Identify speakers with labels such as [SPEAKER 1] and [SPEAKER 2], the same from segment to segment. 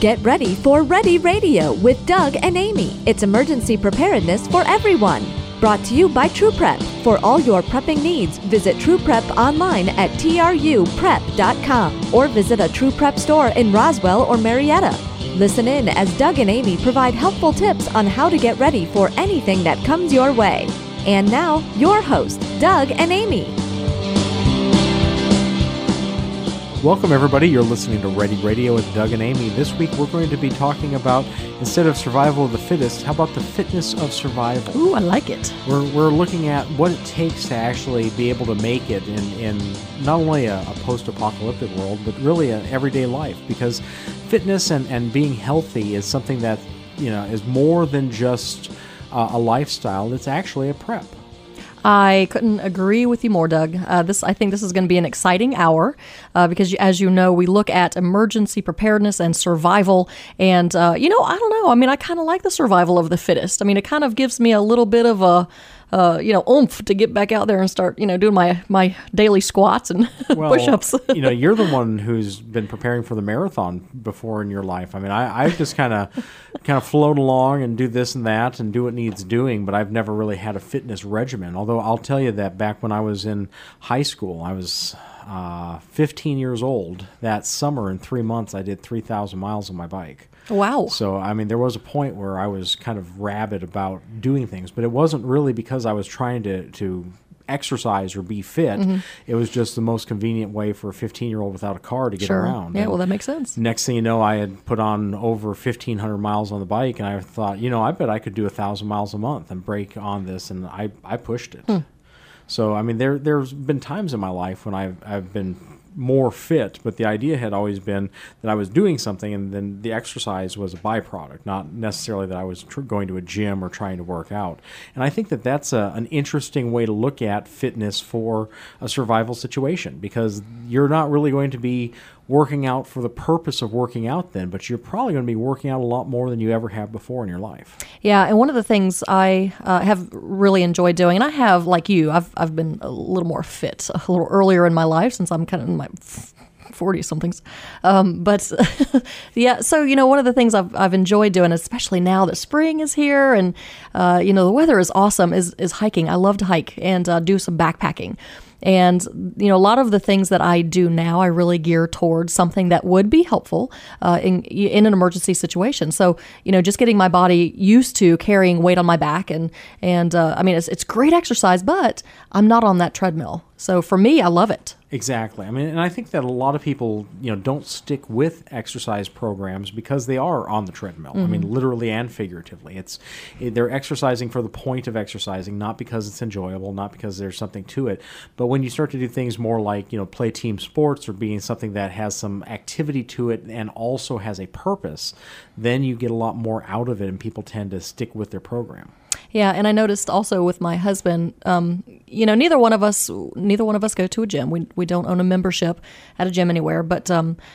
[SPEAKER 1] Get ready for Ready Radio with Doug and Amy. It's emergency preparedness for everyone. Brought to you by True Prep. For all your prepping needs, visit True Prep online at truprep.com or visit a True Prep store in Roswell or Marietta. Listen in as Doug and Amy provide helpful tips on how to get ready for anything that comes your way. And now, your hosts, Doug and Amy.
[SPEAKER 2] Welcome, everybody. You're listening to Ready Radio with Doug and Amy. This week, we're going to be talking about, instead of survival of the fittest, how about the fitness of survival?
[SPEAKER 3] Ooh, I like it.
[SPEAKER 2] We're looking at what it takes to actually be able to make it in not only a post-apocalyptic world, but really an everyday life. Because fitness and being healthy is something that, is more than just a lifestyle. It's actually a prep.
[SPEAKER 3] I couldn't agree with you more, Doug. I think this is going to be an exciting hour because, as you know, we look at emergency preparedness and survival. And, I don't know. I mean, I kind of like the survival of the fittest. I mean, it kind of gives me a little bit of a, oomph to get back out there and start, doing my daily squats and push-ups.
[SPEAKER 2] You're the one who's been preparing for the marathon before in your life. I mean, I just kind of float along and do this and that and do what needs doing, but I've never really had a fitness regimen. Although I'll tell you that back when I was in high school, I was 15 years old. That summer, in 3 months, I did 3,000 miles on my bike.
[SPEAKER 3] Wow.
[SPEAKER 2] So, I mean, there was a point where I was kind of rabid about doing things, but it wasn't really because I was trying to exercise or be fit. Mm-hmm. It was just the most convenient way for a 15-year-old without a car to get around.
[SPEAKER 3] Yeah,
[SPEAKER 2] and
[SPEAKER 3] well, that makes sense.
[SPEAKER 2] Next thing you know, I had put on over 1,500 miles on the bike, and I thought, I bet I could do 1,000 miles a month and break on this, and I pushed it. So, I mean, there's been times in my life when I've been more fit, but the idea had always been that I was doing something and then the exercise was a byproduct, not necessarily that I was going to a gym or trying to work out. And I think that that's an interesting way to look at fitness for a survival situation, because you're not really going to be working out for the purpose of working out then, but you're probably going to be working out a lot more than you ever have before in your life.
[SPEAKER 3] Yeah, and one of the things I have really enjoyed doing, and I have, like you, I've been a little more fit a little earlier in my life since I'm kind of in my 40-somethings. But yeah, so, one of the things I've enjoyed doing, especially now that spring is here and, the weather is awesome, is hiking. I love to hike and do some backpacking. And, a lot of the things that I do now, I really gear towards something that would be helpful in an emergency situation. So, just getting my body used to carrying weight on my back. And I mean, it's great exercise, but I'm not on that treadmill. So for me, I love it.
[SPEAKER 2] Exactly. I mean, and I think that a lot of people, don't stick with exercise programs because they are on the treadmill. Mm-hmm. I mean, literally and figuratively. They're exercising for the point of exercising, not because it's enjoyable, not because there's something to it. But when you start to do things more like, play team sports or being something that has some activity to it and also has a purpose, then you get a lot more out of it and people tend to stick with their program.
[SPEAKER 3] Yeah, and I noticed also with my husband, neither one of us go to a gym. We don't own a membership at a gym anywhere. But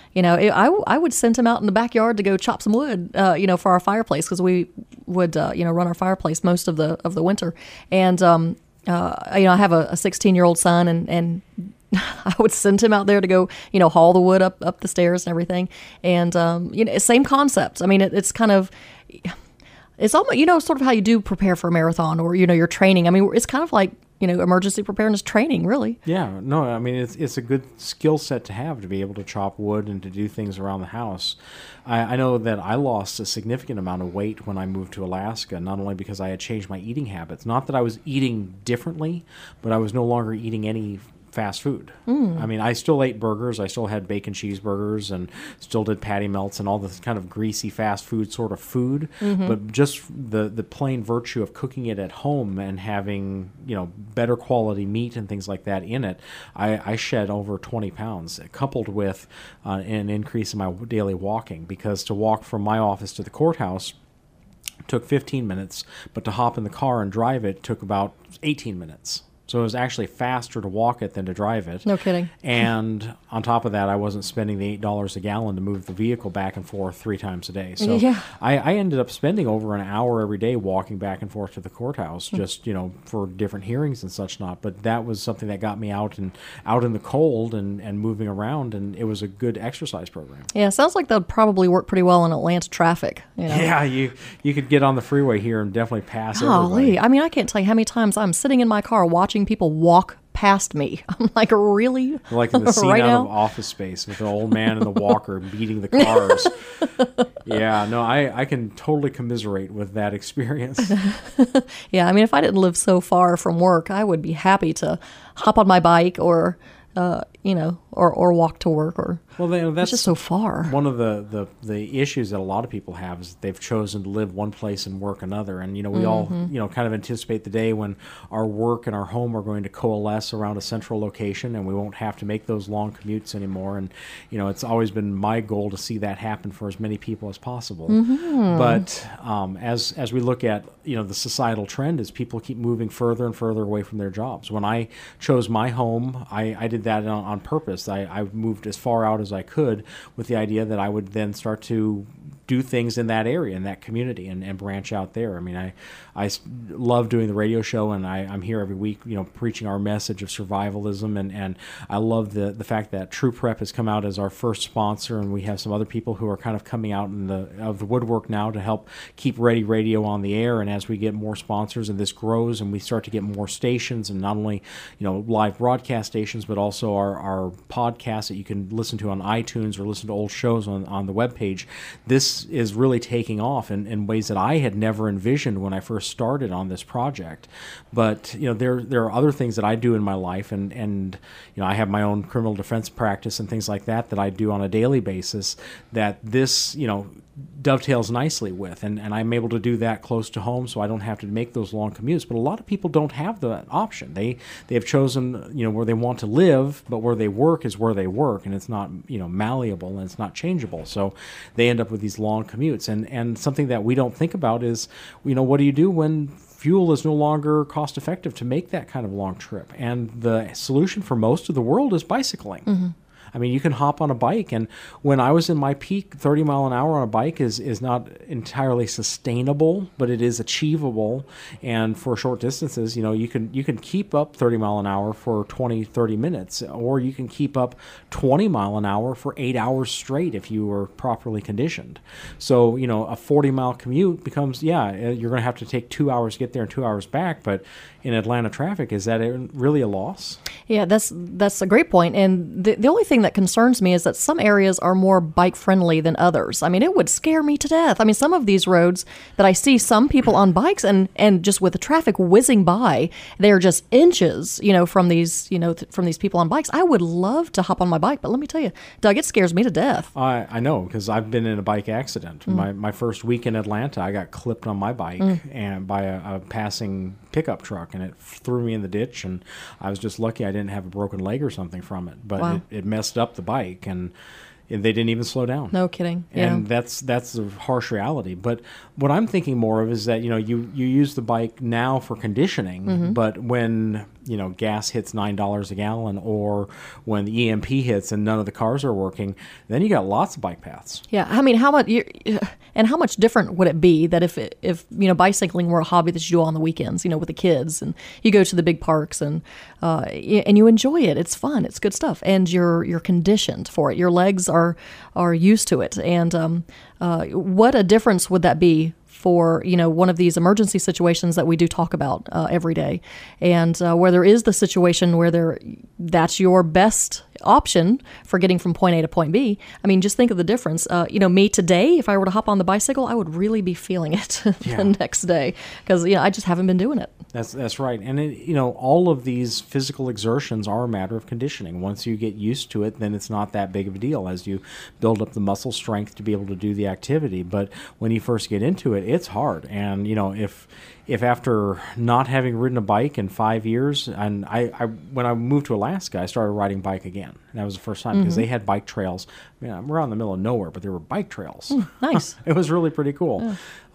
[SPEAKER 3] I would send him out in the backyard to go chop some wood, for our fireplace, because we would run our fireplace most of the winter. And I have a 16-year-old son, and I would send him out there to go, haul the wood up the stairs and everything. And same concept. I mean, it's kind of. It's almost, sort of how you do prepare for a marathon or, your training. I mean, it's kind of like, emergency preparedness training, really.
[SPEAKER 2] Yeah, no, I mean, it's a good skill set to have, to be able to chop wood and to do things around the house. I know that I lost a significant amount of weight when I moved to Alaska, not only because I had changed my eating habits. Not that I was eating differently, but I was no longer eating any fast food. I mean, I still ate burgers. I still had bacon cheeseburgers and still did patty melts and all this kind of greasy fast food sort of food. Mm-hmm. But just the plain virtue of cooking it at home and having, better quality meat and things like that in it, I shed over 20 pounds, coupled with an increase in my daily walking, because to walk from my office to the courthouse took 15 minutes, but to hop in the car and drive it took about 18 minutes. So it was actually faster to walk it than to drive it.
[SPEAKER 3] No kidding.
[SPEAKER 2] And on top of that, I wasn't spending the $8 a gallon to move the vehicle back and forth 3 times a day. So
[SPEAKER 3] Yeah.
[SPEAKER 2] I ended up spending over an hour every day walking back and forth to the courthouse, just, for different hearings and such not. But that was something that got me out in the cold and moving around, and it was a good exercise program.
[SPEAKER 3] Yeah, sounds like that would probably work pretty well in Atlanta traffic.
[SPEAKER 2] Yeah, you could get on the freeway here and definitely pass everybody.
[SPEAKER 3] Golly, I mean, I can't tell you how many times I'm sitting in my car watching people walk past me. I'm like, really?
[SPEAKER 2] Like in the scene
[SPEAKER 3] Right
[SPEAKER 2] out
[SPEAKER 3] now?
[SPEAKER 2] of Office Space with the old man in the walker beating the cars. Yeah, no, I can totally commiserate with that experience.
[SPEAKER 3] Yeah, I mean, if I didn't live so far from work, I would be happy to hop on my bike or walk to work, or
[SPEAKER 2] Well,
[SPEAKER 3] it's just so far.
[SPEAKER 2] One of the issues that a lot of people have is that they've chosen to live one place and work another. And, we all, kind of anticipate the day when our work and our home are going to coalesce around a central location and we won't have to make those long commutes anymore. And, it's always been my goal to see that happen for as many people as possible. But as we look at, the societal trend is people keep moving further and further away from their jobs. When I chose my home, I did that on purpose. I moved as far out as I could with the idea that I would then start to do things in that area, in that community, and branch out there. I mean, I love doing the radio show, and I'm here every week, preaching our message of survivalism, and I love the fact that True Prep has come out as our first sponsor, and we have some other people who are kind of coming out of the woodwork now to help keep Ready Radio on the air. And as we get more sponsors and this grows and we start to get more stations, and not only live broadcast stations, but also our podcasts that you can listen to on iTunes or listen to old shows on the webpage, this is really taking off in ways that I had never envisioned when I first started on this project. But there are other things that I do in my life, and I have my own criminal defense practice and things like that I do on a daily basis that this dovetails nicely with, and I'm able to do that close to home, so I don't have to make those long commutes. But a lot of people don't have that option. They have chosen where they want to live, but where they work is where they work, and it's not malleable and it's not changeable. So they end up with these long commutes, and something that we don't think about is what do you do when fuel is no longer cost effective to make that kind of long trip? And the solution for most of the world is bicycling. I mean, you can hop on a bike, and when I was in my peak, 30 mile an hour on a bike is not entirely sustainable, but it is achievable. And for short distances, you can keep up 30 mile an hour for 20, 30 minutes, or you can keep up 20 mile an hour for 8 hours straight if you were properly conditioned. So, a 40 mile commute becomes, you're going to have to take 2 hours to get there and 2 hours back. But in Atlanta traffic, is that really a loss?
[SPEAKER 3] Yeah, that's a great point. And the only thing that concerns me is that some areas are more bike friendly than others. I mean, it would scare me to death. I mean, some of these roads that I see some people on bikes and just with the traffic whizzing by, they're just inches, from these, from these people on bikes. I would love to hop on my bike, but let me tell you, Doug, it scares me to death.
[SPEAKER 2] I know, because I've been in a bike accident. My first week in Atlanta, I got clipped on my bike and by a passing pickup truck, and it threw me in the ditch, and I was just lucky I didn't have a broken leg or something from it, but
[SPEAKER 3] Wow.
[SPEAKER 2] it messed up the bike, and they didn't even slow down.
[SPEAKER 3] No kidding.
[SPEAKER 2] And that's the harsh reality. But what I'm thinking more of is that you use the bike now for conditioning, but when gas hits $9 a gallon, or when the EMP hits and none of the cars are working, then you got lots of bike paths.
[SPEAKER 3] Yeah, I mean, how much different would it be that if bicycling were a hobby that you do on the weekends, with the kids, and you go to the big parks and you enjoy it. It's fun. It's good stuff, and you're conditioned for it. Your legs are used to it, and what a difference would that be for one of these emergency situations that we do talk about every day, and where there is the situation where that's your best option for getting from point A to point B. I mean, just think of the difference. Me today, if I were to hop on the bicycle, I would really be feeling it the next day, because I just haven't been doing it.
[SPEAKER 2] That's right. And all of these physical exertions are a matter of conditioning. Once you get used to it, then it's not that big of a deal as you build up the muscle strength to be able to do the activity. But when you first get into it, it's hard. And if after not having ridden a bike in 5 years, and when I moved to Alaska, I started riding bike again. And that was the first time, because they had bike trails. We're out in the middle of nowhere, but there were bike trails.
[SPEAKER 3] Nice.
[SPEAKER 2] It was really pretty cool.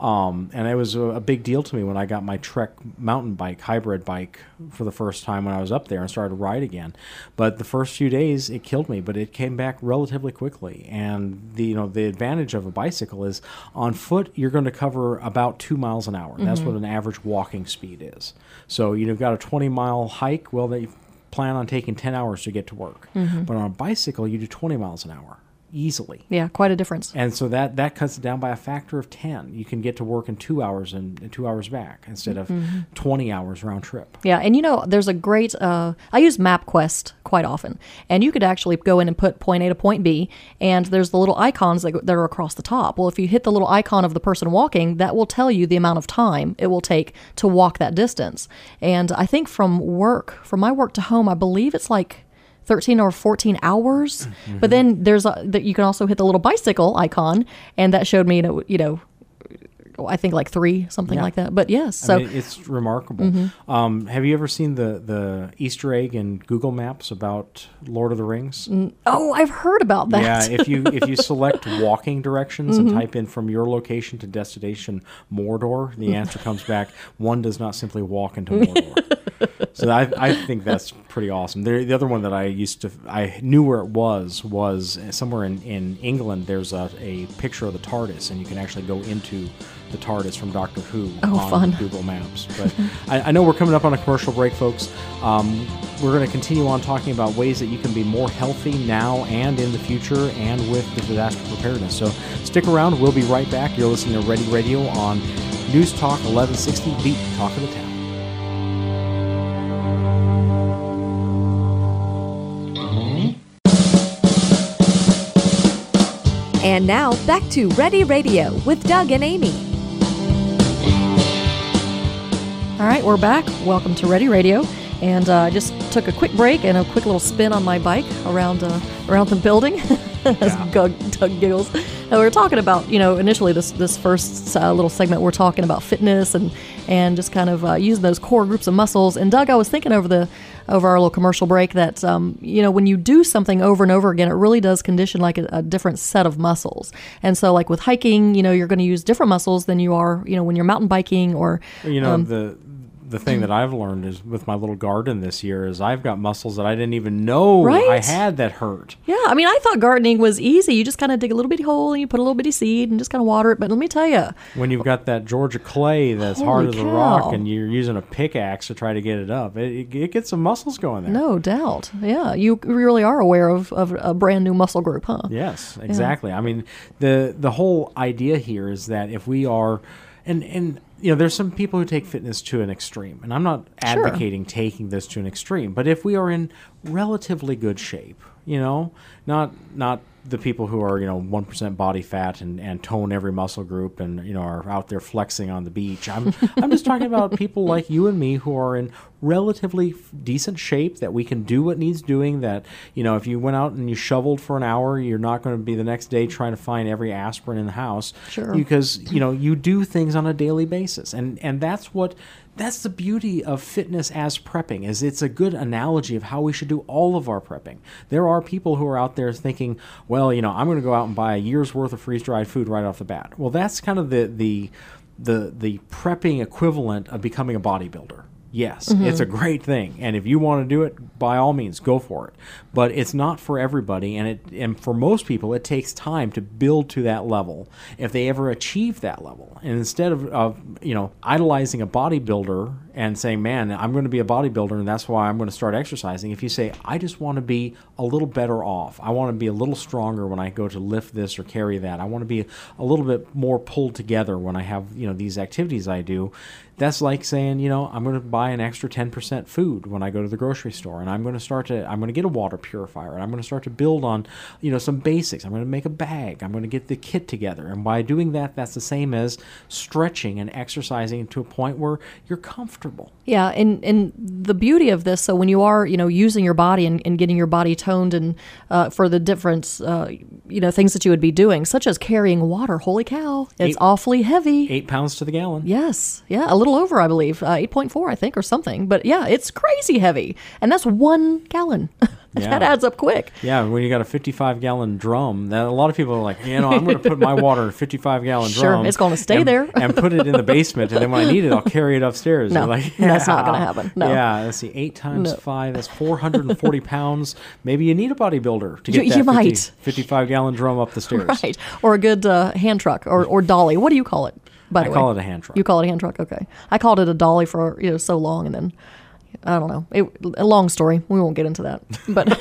[SPEAKER 2] And it was a big deal to me when I got my Trek mountain bike, hybrid bike, for the first time when I was up there and started to ride again. But the first few days, it killed me, but it came back relatively quickly. And the advantage of a bicycle is on foot, you're going to cover about 2 miles an hour. That's what an average walking speed is. So you've got a 20-mile hike. Well, they plan on taking 10 hours to get to work. But on a bicycle, you do 20 miles an hour easily.
[SPEAKER 3] Yeah, quite a difference.
[SPEAKER 2] And so that cuts it down by a factor of 10. You can get to work in 2 hours and 2 hours back instead of 20 hours round trip.
[SPEAKER 3] Yeah, and there's a great, I use MapQuest quite often, and you could actually go in and put point A to point B, and there's the little icons that are across the top. Well, if you hit the little icon of the person walking, that will tell you the amount of time it will take to walk that distance. And I think from my work to home, I believe it's like 13 or 14 hours. But then you can also hit the little bicycle icon, and that showed me, I think like 3, something like that. But yes, so
[SPEAKER 2] it's remarkable. Have you ever seen the Easter egg in Google Maps about Lord of the Rings?
[SPEAKER 3] Oh, I've heard about that.
[SPEAKER 2] Yeah, if you select walking directions and type in from your location to destination Mordor, the answer comes back: one does not simply walk into Mordor. So I think that's pretty awesome. The other one that I knew where it was somewhere in England. There's a picture of the TARDIS, and you can actually go into the TARDIS from Doctor Who on
[SPEAKER 3] fun.
[SPEAKER 2] Google Maps. But I know we're coming up on a commercial break, folks. We're going to continue on talking about ways that you can be more healthy now and in the future and with the disaster preparedness. So stick around. We'll be right back. You're listening to Ready Radio on News Talk 1160, Beat Talk of the Town.
[SPEAKER 1] And now, back to Ready Radio with Doug and Amy.
[SPEAKER 3] All right, we're back. Welcome to Ready Radio. And I just took a quick break and a quick little spin on my bike around the building. As Doug giggles. We were talking about, initially this first little segment, we're talking about fitness and just kind of using those core groups of muscles. And Doug, I was thinking over our little commercial break that, when you do something over and over again, it really does condition like a different set of muscles. And so like with hiking, you're going to use different muscles than you are, when you're mountain biking or...
[SPEAKER 2] The thing that I've learned is with my little garden this year is I've got muscles that I didn't even know I had that hurt.
[SPEAKER 3] Yeah, I mean, I thought gardening was easy. You just kind of dig a little bitty hole and you put a little bitty seed and just kind of water it. But let me tell you,
[SPEAKER 2] when you've got that Georgia clay that's hard as a rock and you're using a pickaxe to try to get it up, it gets some muscles going there.
[SPEAKER 3] No doubt. Yeah, you really are aware of a brand new muscle group, huh?
[SPEAKER 2] Yes, exactly. Yeah. I mean, the whole idea here is that if we are, and there's some people who take fitness to an extreme, and I'm not advocating taking this to an extreme, but if we are in relatively good shape, not the people who are 1% body fat and tone every muscle group and are out there flexing on the beach. I'm just talking about people like you and me who are in relatively decent shape, that we can do what needs doing, that if you went out and you shoveled for an hour, you're not going to be the next day trying to find every aspirin in the house.
[SPEAKER 3] Sure.
[SPEAKER 2] Because you do things on a daily basis, and that's the beauty of fitness as prepping, is it's a good analogy of how we should do all of our prepping. There are people who are out there thinking, well, I'm going to go out and buy a year's worth of freeze-dried food right off the bat. Well, that's kind of the prepping equivalent of becoming a bodybuilder. Yes, it's a great thing, and if you want to do it, by all means, go for it. But it's not for everybody, and for most people, it takes time to build to that level if they ever achieve that level. And instead of idolizing a bodybuilder and saying, man, I'm going to be a bodybuilder and that's why I'm going to start exercising, if you say, I just want to be a little better off, I want to be a little stronger when I go to lift this or carry that, I want to be a little bit more pulled together when I have these activities I do, that's like saying, I'm going to buy an extra 10% food when I go to the grocery store, and I'm going to get a water purifier, and I'm going to start to build on, some basics. I'm going to make a bag. I'm going to get the kit together. And by doing that, that's the same as stretching and exercising to a point where you're comfortable.
[SPEAKER 3] Yeah, and the beauty of this, so when you are, using your body and getting your body toned and for the different, things that you would be doing, such as carrying water. Holy cow, it's awfully heavy.
[SPEAKER 2] 8 pounds to the gallon.
[SPEAKER 3] Yes, yeah, a little over, I believe, 8.4, I think, or something. But yeah, it's crazy heavy, and that's 1 gallon.
[SPEAKER 2] Yeah.
[SPEAKER 3] That adds up quick.
[SPEAKER 2] Yeah, when you got a 55-gallon drum, that a lot of people are like, I'm going to put my water in a 55-gallon
[SPEAKER 3] Sure,
[SPEAKER 2] drum.
[SPEAKER 3] it's going to stay there.
[SPEAKER 2] And put it in the basement, and then when I need it, I'll carry it upstairs.
[SPEAKER 3] No,
[SPEAKER 2] You're like,
[SPEAKER 3] that's not going to happen. No.
[SPEAKER 2] Yeah, let's see, 8 times 5, that's 440 pounds. Maybe you need a bodybuilder to get
[SPEAKER 3] You
[SPEAKER 2] that
[SPEAKER 3] might.
[SPEAKER 2] 55-gallon drum up the stairs.
[SPEAKER 3] Right. Or a good hand truck or dolly. What do you call it, by the way?
[SPEAKER 2] I call it a hand truck.
[SPEAKER 3] You call it a hand truck? Okay. I called it a dolly for so long, and then, I don't know. A long story. We won't get into that. But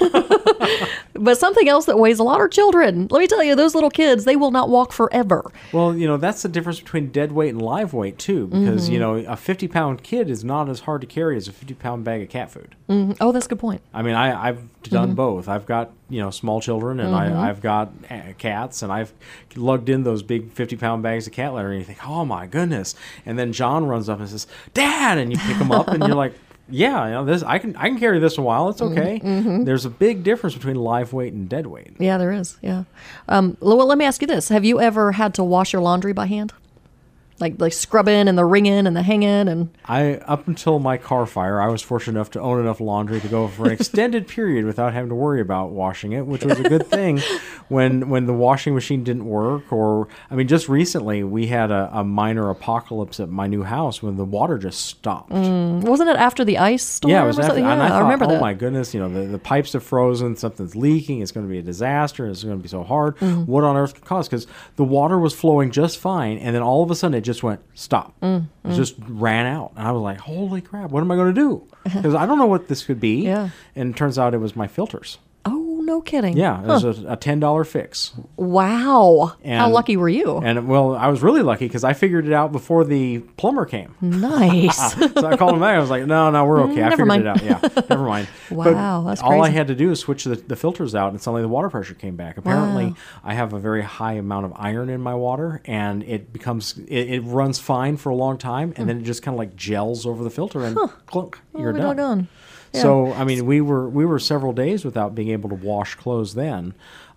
[SPEAKER 3] but something else that weighs a lot are children. Let me tell you, those little kids, they will not walk forever.
[SPEAKER 2] Well, that's the difference between dead weight and live weight, too, because, a 50-pound kid is not as hard to carry as a 50-pound bag of cat food.
[SPEAKER 3] Mm-hmm. Oh, that's a good point.
[SPEAKER 2] I mean, I've done both. I've got, small children, and I've got cats, and I've lugged in those big 50-pound bags of cat litter, and you think, oh, my goodness. And then John runs up and says, Dad! And you pick him up, and you're like, yeah, this I can carry this a while. It's okay.
[SPEAKER 3] Mm-hmm.
[SPEAKER 2] There's a big difference between live weight and dead weight.
[SPEAKER 3] Yeah, there is. Yeah. Well, let me ask you this: have you ever had to wash your laundry by hand, like scrubbing and the wringing and the hanging and?
[SPEAKER 2] Up until my car fire, I was fortunate enough to own enough laundry to go for an extended period without having to worry about washing it, which was a good thing when the washing machine didn't work. Or, just recently we had a minor apocalypse at my new house when the water just stopped.
[SPEAKER 3] Wasn't it after the ice storm?
[SPEAKER 2] Yeah, it was after.
[SPEAKER 3] Yeah,
[SPEAKER 2] and I thought,
[SPEAKER 3] remember that.
[SPEAKER 2] Oh my goodness, the pipes have frozen, something's leaking, it's going to be a disaster, it's going to be so hard. What on earth could cause? Because the water was flowing just fine, and then all of a sudden it just went, stop. It just ran out. And I was like, holy crap, what am I going to do? Because I don't know what this could be.
[SPEAKER 3] Yeah.
[SPEAKER 2] And it turns out it was my filters.
[SPEAKER 3] Oh, no kidding.
[SPEAKER 2] Yeah, it was a $10 fix.
[SPEAKER 3] Wow.
[SPEAKER 2] And,
[SPEAKER 3] how lucky were you?
[SPEAKER 2] And, well, I was really lucky because I figured it out before the plumber came.
[SPEAKER 3] Nice.
[SPEAKER 2] So I called him back. I was like, no, we're okay. I
[SPEAKER 3] Never
[SPEAKER 2] figured
[SPEAKER 3] mind.
[SPEAKER 2] it out. Yeah, never mind.
[SPEAKER 3] Wow,
[SPEAKER 2] but
[SPEAKER 3] that's
[SPEAKER 2] all I
[SPEAKER 3] crazy.
[SPEAKER 2] had to do is switch the filters out, and suddenly the water pressure came back. Apparently,
[SPEAKER 3] Wow.
[SPEAKER 2] I have a very high amount of iron in my water, and it runs fine for a long time, and then it just kind of like gels over the filter, and clunk, you're done.
[SPEAKER 3] Doggone. Yeah.
[SPEAKER 2] So, we were several days without being able to wash clothes then.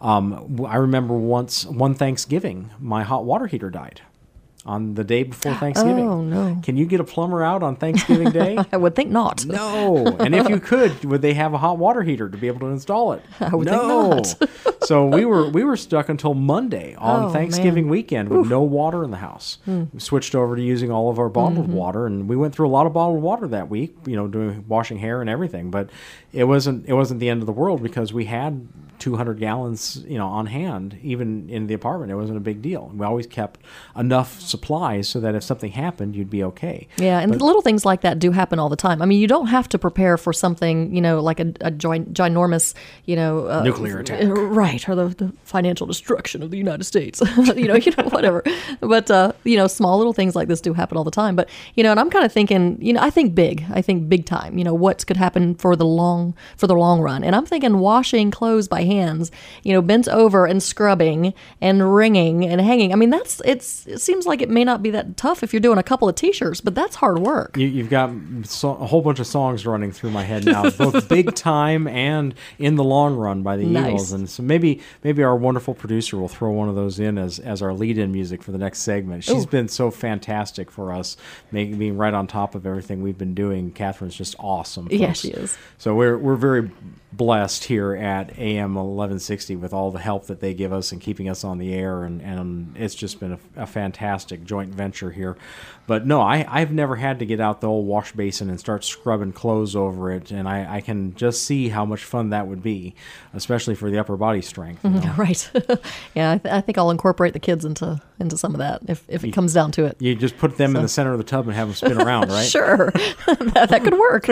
[SPEAKER 2] I remember one Thanksgiving, my hot water heater died on the day before Thanksgiving.
[SPEAKER 3] Oh, no.
[SPEAKER 2] Can you get a plumber out on Thanksgiving Day?
[SPEAKER 3] I would think not.
[SPEAKER 2] No. And if you could, would they have a hot water heater to be able to install it?
[SPEAKER 3] I would think not.
[SPEAKER 2] So we were stuck until Monday on
[SPEAKER 3] Oh,
[SPEAKER 2] Thanksgiving
[SPEAKER 3] man.
[SPEAKER 2] weekend with no water in the house. We switched over to using all of our bottled water, and we went through a lot of bottled water that week, doing washing hair and everything. But it wasn't the end of the world because we had 200 gallons, on hand, even in the apartment. It wasn't a big deal. We always kept enough supplies so that if something happened, you'd be okay.
[SPEAKER 3] Yeah, and little things like that do happen all the time. You don't have to prepare for something, like a ginormous,
[SPEAKER 2] Nuclear attack.
[SPEAKER 3] Right, or the financial destruction of the United States, whatever. But, small little things like this do happen all the time. But, and I'm kind of thinking, I think big time, what could happen for the long run. And I'm thinking washing clothes by hands, bent over and scrubbing and wringing and hanging. It seems like it may not be that tough if you're doing a couple of t-shirts, but that's hard work.
[SPEAKER 2] You've got a whole bunch of songs running through my head now, both Big Time and In the Long Run by the
[SPEAKER 3] Nice.
[SPEAKER 2] Eagles. And so maybe our wonderful producer will throw one of those in as our lead-in music for the next segment. She's been so fantastic for us, being right on top of everything we've been doing. Catherine's just awesome.
[SPEAKER 3] Yeah,
[SPEAKER 2] folks.
[SPEAKER 3] she is.
[SPEAKER 2] So we're very blessed here at AM 1160 with all the help that they give us in keeping us on the air, and it's just been a fantastic joint venture here. But no, I've never had to get out the old wash basin and start scrubbing clothes over it, and I can just see how much fun that would be, especially for the upper body strength.
[SPEAKER 3] Right. Yeah, I think I'll incorporate the kids into some of that if it comes down to it.
[SPEAKER 2] You just put them in the center of the tub and have them spin around, right?
[SPEAKER 3] Sure, that could work.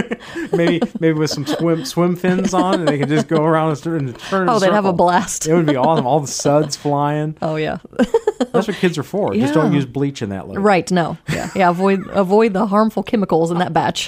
[SPEAKER 2] maybe with some swim fins on, and they can just go around and turn in a
[SPEAKER 3] Oh, they'd have a
[SPEAKER 2] circle.
[SPEAKER 3] blast.
[SPEAKER 2] It would be awesome. All the suds flying.
[SPEAKER 3] Oh yeah.
[SPEAKER 2] That's what kids are for. Just don't
[SPEAKER 3] Yeah.
[SPEAKER 2] use bleach in that liquid.
[SPEAKER 3] Right. No. Yeah. Avoid the harmful chemicals in that batch.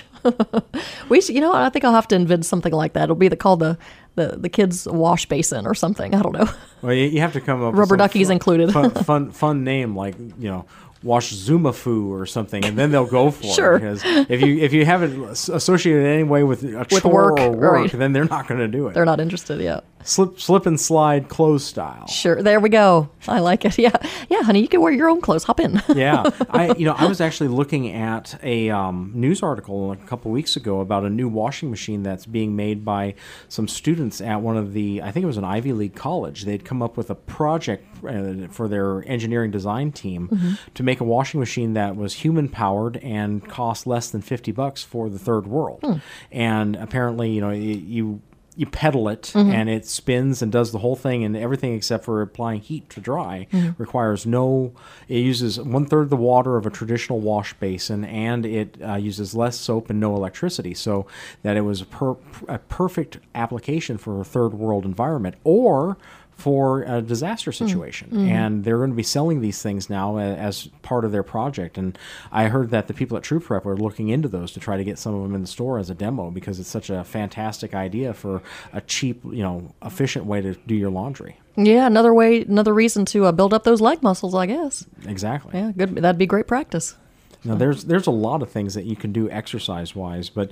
[SPEAKER 3] We should, I think I'll have to invent something like that. It'll be called the kids wash basin or something. I don't know.
[SPEAKER 2] Well, you have to come up with
[SPEAKER 3] Rubber
[SPEAKER 2] some
[SPEAKER 3] duckies included.
[SPEAKER 2] fun name like Wash Zumafu or something, and then they'll go for
[SPEAKER 3] Sure.
[SPEAKER 2] it. Because if you have it associated in any way with a chore
[SPEAKER 3] work,
[SPEAKER 2] or work,
[SPEAKER 3] right.
[SPEAKER 2] then they're not going to do it.
[SPEAKER 3] They're not interested yet.
[SPEAKER 2] slip and slide clothes style.
[SPEAKER 3] Sure, there we go. I like it. Yeah, honey, you can wear your own clothes. Hop in.
[SPEAKER 2] Yeah, I was actually looking at a news article a couple weeks ago about a new washing machine that's being made by some students at one of the, I think it was an Ivy League college. They'd come up with a project for their engineering design team to make a washing machine that was human powered and cost less than $50 for the third world. And apparently, you pedal it and it spins and does the whole thing, and everything except for applying heat to dry requires it uses 1/3 the water of a traditional wash basin, and it uses less soap and no electricity, so that it was a perfect application for a third world environment or for a disaster situation. And they're going to be selling these things now as part of their project. And I heard that the people at True Prep are looking into those to try to get some of them in the store as a demo, because it's such a fantastic idea for a cheap, efficient way to do your laundry.
[SPEAKER 3] Yeah, another reason to build up those leg muscles, I guess.
[SPEAKER 2] Exactly.
[SPEAKER 3] Yeah, good. That'd be great practice.
[SPEAKER 2] Now, there's a lot of things that you can do exercise-wise, but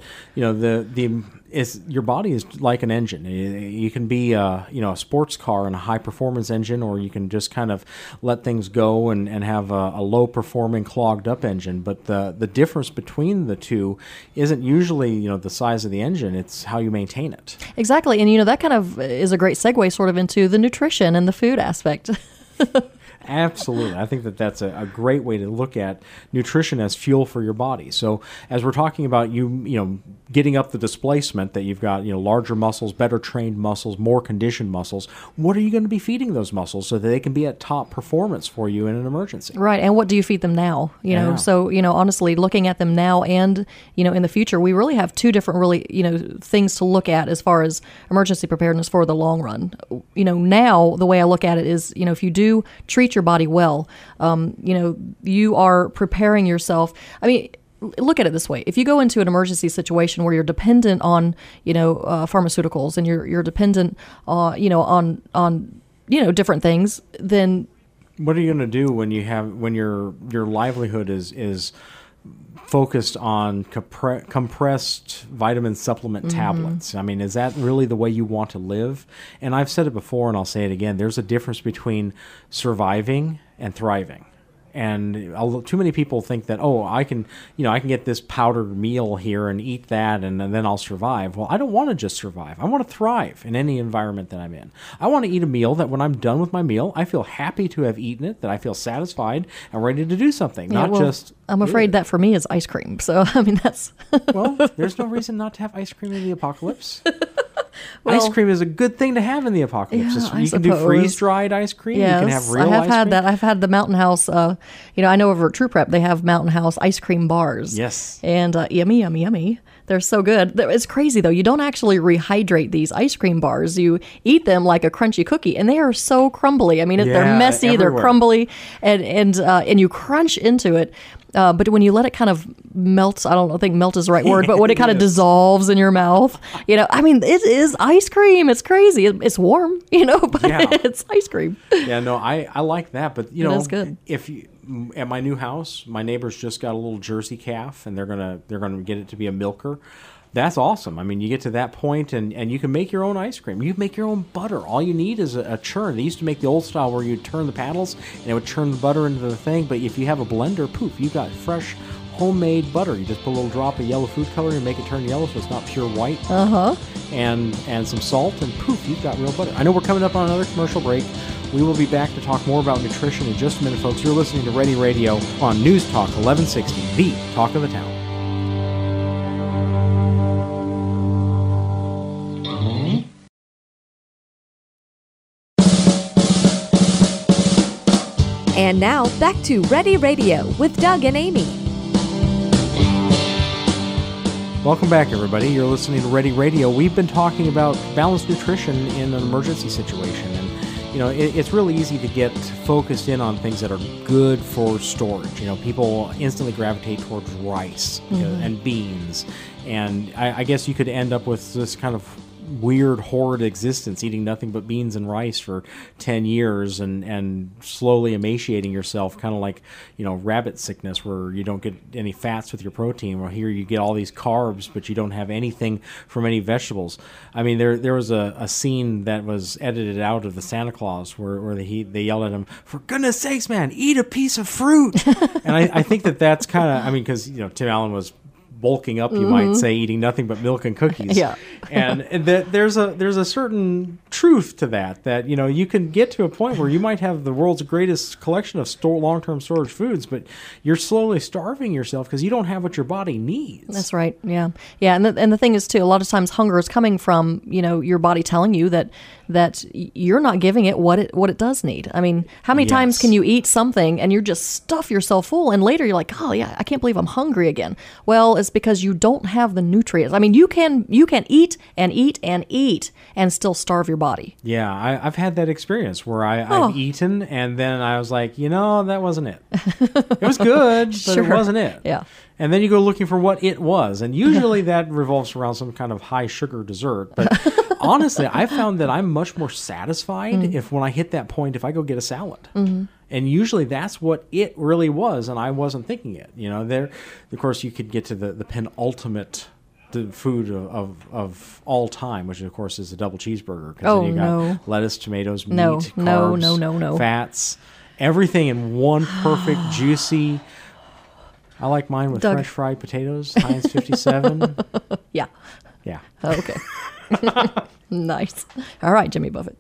[SPEAKER 2] your body is like an engine. You can be a sports car and a high-performance engine, or you can just kind of let things go and have a low-performing, clogged-up engine. But the difference between the two isn't usually the size of the engine; it's how you maintain it.
[SPEAKER 3] Exactly, and that kind of is a great segue sort of into the nutrition and the food aspect.
[SPEAKER 2] Absolutely. I think that's a great way to look at nutrition as fuel for your body. So as we're talking about getting up the displacement, that you've got larger muscles, better trained muscles, more conditioned muscles, what are you going to be feeding those muscles so that they can be at top performance for you in an emergency?
[SPEAKER 3] Right. And what do you feed them now? So honestly, looking at them now and in the future, we really have two different things to look at as far as emergency preparedness for the long run. Now the way I look at it is if you do treat your body well, you are preparing yourself. I mean, look at it this way: if you go into an emergency situation where you're dependent on pharmaceuticals, and you're dependent on different things, then
[SPEAKER 2] what are you going to do when your livelihood is focused on compressed vitamin supplement tablets? I mean, is that really the way you want to live? And I've said it before, and I'll say it again. There's a difference between surviving and thriving. And too many people think that, I can get this powdered meal here and eat that, and then I'll survive. Well, I don't want to just survive. I want to thrive in any environment that I'm in. I want to eat a meal that when I'm done with my meal, I feel happy to have eaten it, that I feel satisfied and ready to do something,
[SPEAKER 3] I'm afraid that for me is ice cream. So, I mean, that's...
[SPEAKER 2] Well, there's no reason not to have ice cream in the apocalypse. Ice cream is a good thing to have in the apocalypse.
[SPEAKER 3] Yeah,
[SPEAKER 2] you can do freeze-dried ice cream.
[SPEAKER 3] Yes,
[SPEAKER 2] you can have real
[SPEAKER 3] I have
[SPEAKER 2] ice
[SPEAKER 3] had
[SPEAKER 2] cream.
[SPEAKER 3] that. I've had the Mountain House. I know over at True Prep they have Mountain House ice cream bars.
[SPEAKER 2] Yes.
[SPEAKER 3] And yummy, yummy, yummy. They're so good. It's crazy though. You don't actually rehydrate these ice cream bars. You eat them like a crunchy cookie, and they are so crumbly. I mean, they're messy,
[SPEAKER 2] everywhere.
[SPEAKER 3] they're crumbly, and you crunch into it. But when you let it kind of melt, I think melt is the right word, but when it kind of dissolves in your mouth, I mean, it is ice cream. It's crazy. It's warm, but it's ice cream.
[SPEAKER 2] Yeah, no, I like that, but
[SPEAKER 3] It is good.
[SPEAKER 2] At my new house, my neighbors just got a little Jersey calf, and they're gonna get it to be a milker. That's awesome. I mean, you get to that point, and you can make your own ice cream. You can make your own butter. All you need is a churn. They used to make the old style where you'd turn the paddles, and it would churn the butter into the thing. But if you have a blender, poof, you've got fresh, homemade butter. You just put a little drop of yellow food coloring and make it turn yellow so it's not pure white. And some salt, and poof, you've got real butter. I know we're coming up on another commercial break. We will be back to talk more about nutrition in just a minute, folks. You're listening to Ready Radio on News Talk 1160, the talk of the town.
[SPEAKER 1] And now, back to Ready Radio with Doug and Amy.
[SPEAKER 2] Welcome back, everybody. You're listening to Ready Radio. We've been talking about balanced nutrition in an emergency situation. And, it's really easy to get focused in on things that are good for storage. People instantly gravitate towards rice and beans. And I guess you could end up with this kind of weird, horrid existence, eating nothing but beans and rice for 10 years and slowly emaciating yourself, kind of like, rabbit sickness, where you don't get any fats with your protein. Well, here you get all these carbs, but you don't have anything from any vegetables. I mean, there was a scene that was edited out of the Santa Claus where they yelled at him, "For goodness sakes, man, eat a piece of fruit." And I think that's kind of, because, Tim Allen was bulking up, you might say, eating nothing but milk and cookies.
[SPEAKER 3] Yeah.
[SPEAKER 2] and there's a certain truth to that you can get to a point where you might have the world's greatest collection of long-term storage foods, but you're slowly starving yourself because you don't have what your body needs.
[SPEAKER 3] That's right. Yeah. And the thing is too, a lot of times hunger is coming from, your body telling you that you're not giving it what it does need. I mean, how many times can you eat something and you just stuff yourself full, and later you're like, oh yeah, I can't believe I'm hungry again. Well, it's because you don't have the nutrients. I mean, you can eat and eat and eat and still starve your body.
[SPEAKER 2] Yeah, I've had that experience where I've eaten and then I was like, that wasn't it. It was good, but
[SPEAKER 3] Sure.
[SPEAKER 2] it wasn't it.
[SPEAKER 3] Yeah.
[SPEAKER 2] And then you go looking for what it was. And usually that revolves around some kind of high sugar dessert. But honestly, I found that I'm much more satisfied when I hit that point, if I go get a salad. Mm-hmm. And usually that's what it really was, and I wasn't thinking it. There, of course, you could get to the penultimate food of all time, which of course is a double cheeseburger. Because then you got lettuce, tomatoes, meat, carbs, fats, everything in one perfect, juicy. I like mine with
[SPEAKER 3] Doug.
[SPEAKER 2] French fried potatoes, Heinz 57.
[SPEAKER 3] Yeah.
[SPEAKER 2] Yeah.
[SPEAKER 3] Okay. Nice. All right, Jimmy Buffett.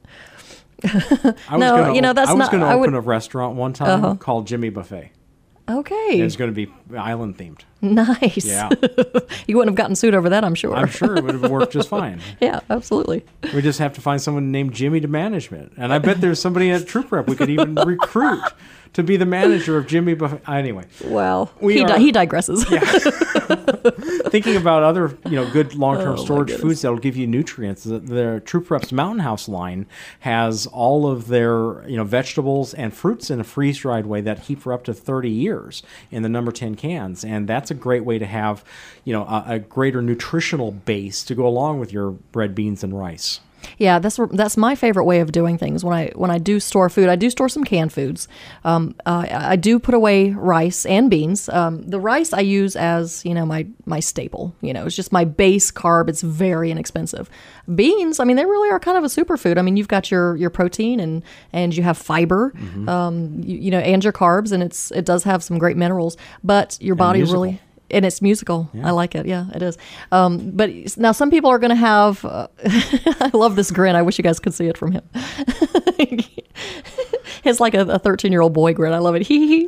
[SPEAKER 2] I was going to
[SPEAKER 3] I would-
[SPEAKER 2] open a restaurant one time called Jimmy Buffet.
[SPEAKER 3] Okay.
[SPEAKER 2] It's going to be island themed.
[SPEAKER 3] Nice.
[SPEAKER 2] Yeah.
[SPEAKER 3] You wouldn't have gotten sued over that, I'm sure.
[SPEAKER 2] I'm sure it would have worked just fine.
[SPEAKER 3] Yeah, absolutely.
[SPEAKER 2] We just have to find someone named Jimmy to management. And I bet there's somebody at Troop Rep we could even recruit to be the manager of Jimmy Buffet. Anyway.
[SPEAKER 3] Well,
[SPEAKER 2] We
[SPEAKER 3] he
[SPEAKER 2] are-
[SPEAKER 3] digresses.
[SPEAKER 2] Yeah. Thinking about other, good long-term
[SPEAKER 3] Oh, my
[SPEAKER 2] storage
[SPEAKER 3] goodness.
[SPEAKER 2] foods that'll give you nutrients. The Troop Rep's Mountain House line has all of their, vegetables and fruits in a freeze-dried way that keep for up to 30 years in the number 10 cans. And that's a great way to have, a greater nutritional base to go along with your bread, beans, and rice.
[SPEAKER 3] Yeah, that's my favorite way of doing things. When I do store food, I do store some canned foods. I do put away rice and beans. The rice I use as my staple. It's just my base carb. It's very inexpensive. Beans, I mean, they really are kind of a superfood. I mean, you've got your protein and you have fiber, and your carbs, and it does have some great minerals. But your body
[SPEAKER 2] musical.
[SPEAKER 3] really. And it's musical.
[SPEAKER 2] Yeah.
[SPEAKER 3] I like it. Yeah, it is. But now some people are going to have, I love this grin. I wish you guys could see it from him. It's like a 13-year-old boy grin. I love it. Hee hee.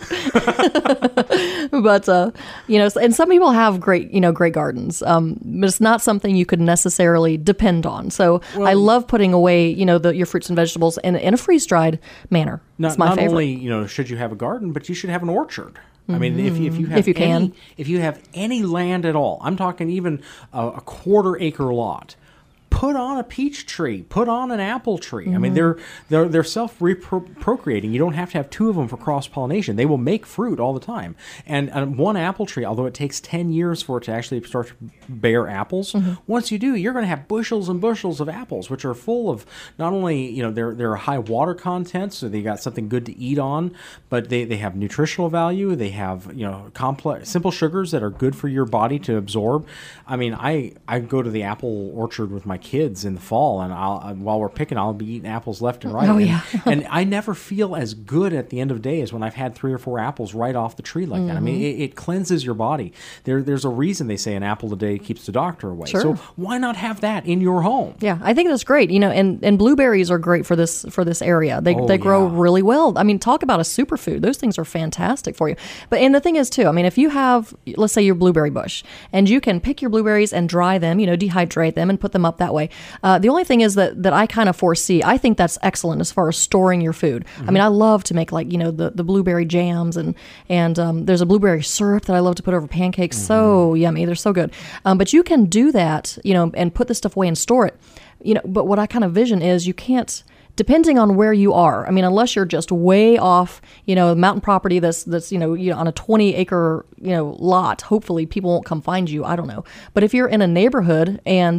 [SPEAKER 3] But, and some people have great gardens. But it's not something you could necessarily depend on. So I love putting away, your fruits and vegetables in a freeze-dried manner. It's my
[SPEAKER 2] Not
[SPEAKER 3] favorite.
[SPEAKER 2] only, should you have a garden, but you should have an orchard. I mean, if you have
[SPEAKER 3] If you can.
[SPEAKER 2] if you have any land at all, I'm talking even a quarter-acre lot, put on a peach tree, put on an apple tree. I mean, they're self-procreating. You don't have to have two of them for cross-pollination. They will make fruit all the time. And one apple tree, although it takes 10 years for it to actually start to bear apples, once you do, you're going to have bushels and bushels of apples, which are full of not only, they're high water content, so they got something good to eat on, but they have nutritional value. They have, complex, simple sugars that are good for your body to absorb. I mean, I go to the apple orchard with my kids in the fall, and while we're picking, I'll be eating apples left and right.
[SPEAKER 3] Oh, yeah.
[SPEAKER 2] And I never feel as good at the end of the day as when I've had 3 or 4 apples right off the tree like that. I mean, it cleanses your body. There's a reason they say an apple a day keeps the doctor away.
[SPEAKER 3] Sure.
[SPEAKER 2] So why not have that in your home?
[SPEAKER 3] Yeah, I think that's great. And blueberries are great for this area. They grow really well. I mean, talk about a superfood. Those things are fantastic for you. And the thing is too, I mean, if you have, let's say, your blueberry bush, and you can pick your blueberries and dry them, dehydrate them and put them up that way. The only thing is that I kind of foresee, I think that's excellent as far as storing your food. I mean, I love to make the blueberry jams and there's a blueberry syrup that I love to put over pancakes. So yummy. They're so good. But you can do that, and put this stuff away and store it. But what I kind of vision is you can't, depending on where you are. I mean, unless you're just way off, mountain property that's on a 20-acre, lot, hopefully people won't come find you. I don't know. But if you're in a neighborhood and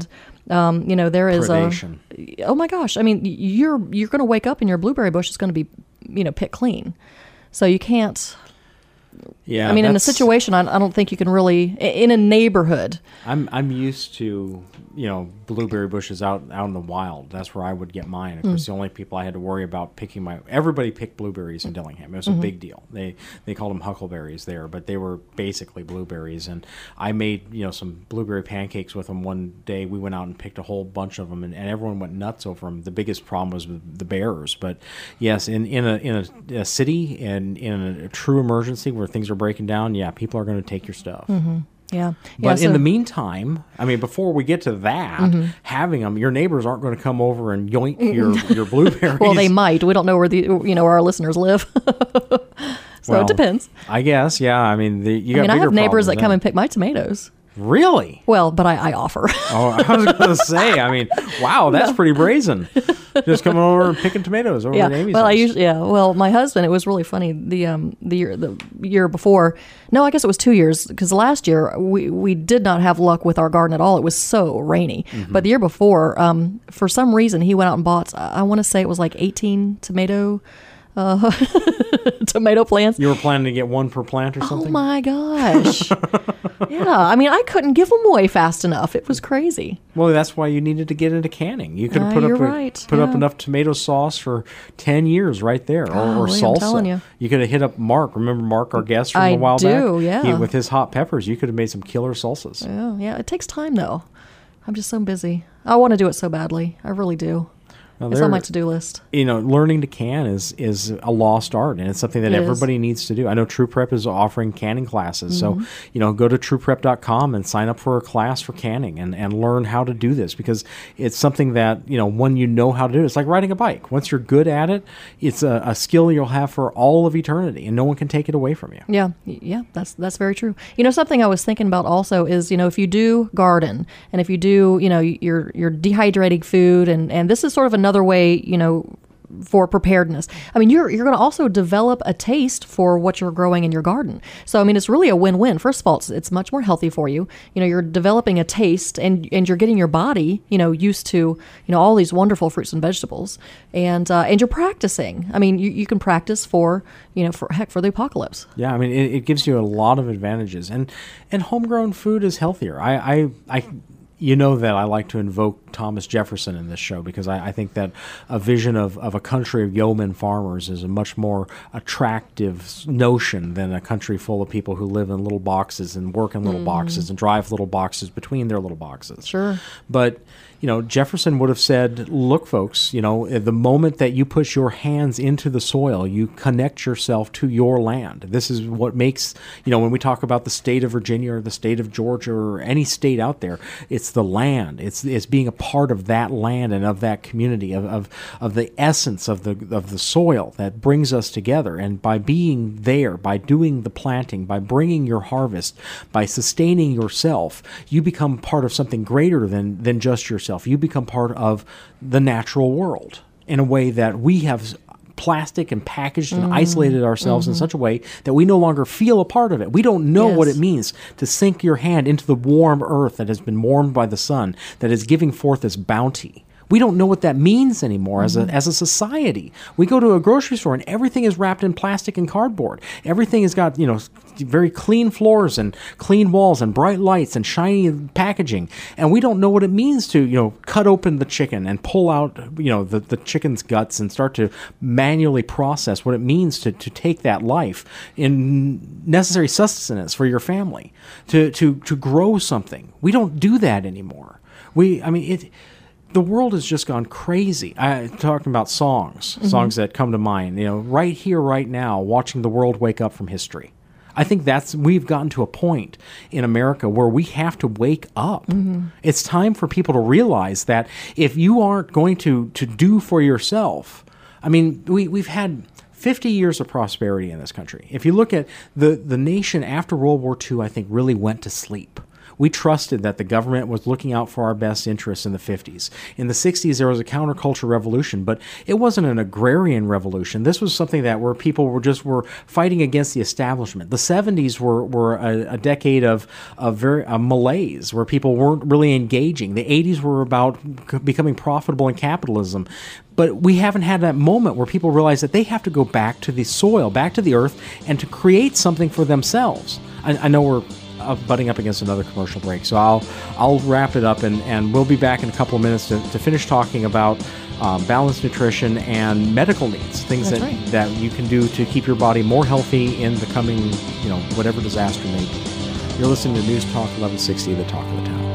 [SPEAKER 3] There is
[SPEAKER 2] Predation.
[SPEAKER 3] oh my gosh, I mean, you're going to wake up and your blueberry bush is going to be, picked clean. So you can't.
[SPEAKER 2] Yeah,
[SPEAKER 3] I mean, in a situation, I don't think you can really, in a neighborhood.
[SPEAKER 2] I'm used to, blueberry bushes out in the wild. That's where I would get mine. Of course, the only people I had to worry about picking everybody picked blueberries in Dillingham. It was a big deal. They called them huckleberries there, but they were basically blueberries. And I made, some blueberry pancakes with them one day. We went out and picked a whole bunch of them, and everyone went nuts over them. The biggest problem was with the bears. But yes, in a city and in a true emergency where things are breaking down, yeah, people are going to take your stuff.
[SPEAKER 3] Yeah.
[SPEAKER 2] But in the meantime, I mean, before we get to that, having them, your neighbors aren't going to come over and yoink your blueberries.
[SPEAKER 3] Well, they might. We don't know where where our listeners live. So it depends.
[SPEAKER 2] I guess, yeah. I mean,
[SPEAKER 3] I have neighbors that come and pick my tomatoes.
[SPEAKER 2] Really?
[SPEAKER 3] Well, but I offer.
[SPEAKER 2] Oh, I was going to say, I mean, wow, that's pretty brazen. Just coming over and picking tomatoes over at Amy's house.
[SPEAKER 3] Well, my husband, it was really funny. The year before, no, I guess it was 2 years, because last year we did not have luck with our garden at all. It was so rainy. But the year before, for some reason, he went out and bought, I want to say it was like 18 tomato plants.
[SPEAKER 2] You were planning to get one per plant or something?
[SPEAKER 3] Oh my gosh. Yeah, I mean, I couldn't give them away fast enough. It was crazy.
[SPEAKER 2] Well, that's why you needed to get into canning. You could have put up enough tomato sauce for 10 years right there, or salsa. I'm telling you. You could have hit up Mark. Remember Mark, our guest from a while back? I do, yeah. With his hot peppers, you could have made some killer salsas.
[SPEAKER 3] Yeah, it takes time, though. I'm just so busy. I want to do it so badly. I really do. It's on my to-do list.
[SPEAKER 2] Learning to can is a lost art, and it's something that everybody needs to do. I know True Prep is offering canning classes, so go to trueprep.com and sign up for a class for canning and learn how to do this, because it's something that, when you know how to do it, it's like riding a bike. Once you're good at it, it's a skill you'll have for all of eternity, and no one can take it away from you.
[SPEAKER 3] Yeah, that's very true. Something I was thinking about also is, if you do garden, and if you do, you're dehydrating food, and this is sort of another way, for preparedness. I mean, you're going to also develop a taste for what you're growing in your garden. So, I mean, it's really a win-win. First of all, it's much more healthy for you. You're developing a taste, and you're getting your body, used to, all these wonderful fruits and vegetables, and you're practicing. I mean, you can practice for the apocalypse.
[SPEAKER 2] Yeah, I mean, it gives you a lot of advantages, and homegrown food is healthier. I that I like to invoke Thomas Jefferson in this show, because I think that a vision of a country of yeoman farmers is a much more attractive notion than a country full of people who live in little boxes and work in little boxes and drive little boxes between their little boxes.
[SPEAKER 3] Sure.
[SPEAKER 2] But Jefferson would have said, look, folks, the moment that you put your hands into the soil, you connect yourself to your land. This is what makes, when we talk about the state of Virginia or the state of Georgia or any state out there, it's the land. It's being a part of that land and of that community, of the essence of the soil that brings us together. And by being there, by doing the planting, by bringing your harvest, by sustaining yourself, you become part of something greater than just yourself. You become part of the natural world in a way that we have plastic and packaged and isolated ourselves in such a way that we no longer feel a part of it. We don't know what it means to sink your hand into the warm earth that has been warmed by the sun, that is giving forth this bounty. We don't know what that means anymore as a society. We go to a grocery store and everything is wrapped in plastic and cardboard. Everything has got, very clean floors and clean walls and bright lights and shiny packaging. And we don't know what it means to, cut open the chicken and pull out, the chicken's guts and start to manually process what it means to take that life in necessary sustenance for your family, to grow something. We don't do that anymore. The world has just gone crazy. Talking about songs that come to mind, right here, right now, watching the world wake up from history. I think we've gotten to a point in America where we have to wake up. It's time for people to realize that if you aren't going to do for yourself, I mean, we've had 50 years of prosperity in this country. If you look at the nation after World War II, I think really went to sleep. We trusted that the government was looking out for our best interests in the 50s. In the 60s, there was a counterculture revolution, but it wasn't an agrarian revolution. This was something that where people were fighting against the establishment. The 70s were a decade of malaise, where people weren't really engaging. The 80s were about becoming profitable in capitalism. But we haven't had that moment where people realize that they have to go back to the soil, back to the earth, and to create something for themselves. I know we're butting up against another commercial break, so I'll wrap it up, and we'll be back in a couple of minutes to finish talking about balanced nutrition and medical needs, things that you can do to keep your body more healthy in the coming, whatever disaster may be. You're listening to News Talk 1160, the talk of the town.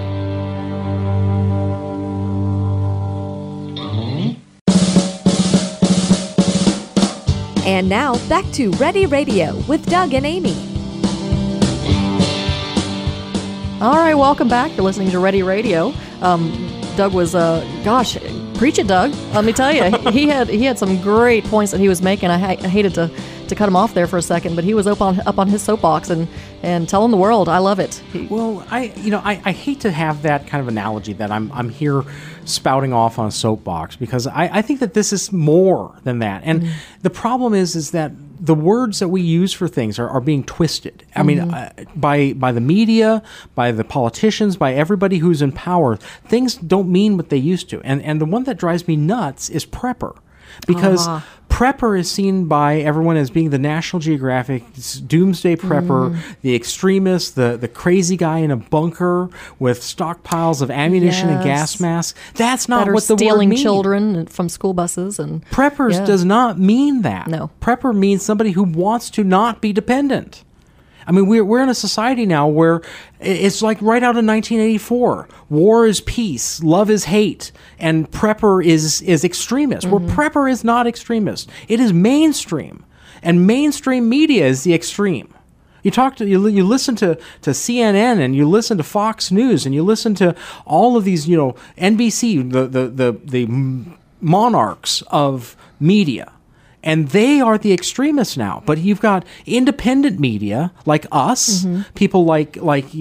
[SPEAKER 1] And now, back to Ready Radio with Doug and Amy.
[SPEAKER 3] All right, welcome back. You're listening to Ready Radio. Doug was, preach it, Doug. Let me tell you, he had some great points that he was making. I hated to cut him off there for a second, but he was up on his soapbox and telling the world, I love it.
[SPEAKER 2] Well, I hate to have that kind of analogy that I'm here spouting off on a soapbox, because I think that this is more than that. And the problem is that the words that we use for things are being twisted. I mean, by the media, by the politicians, by everybody who's in power, things don't mean what they used to. And the one that drives me nuts is prepper. Because prepper is seen by everyone as being the National Geographic doomsday prepper, the extremist, the crazy guy in a bunker with stockpiles of ammunition and gas masks. That's not what the word means.
[SPEAKER 3] Stealing children from school buses. And
[SPEAKER 2] Preppers does not mean that.
[SPEAKER 3] No.
[SPEAKER 2] Prepper means somebody who wants to not be dependent. I mean, we're in a society now where it's like right out of 1984. War is peace, love is hate, and prepper is extremist. Where prepper is not extremist. It is mainstream, and mainstream media is the extreme. You listen to CNN, and you listen to Fox News, and you listen to all of these, NBC, the monarchs of media. And they are the extremists now. But you've got independent media like us, people like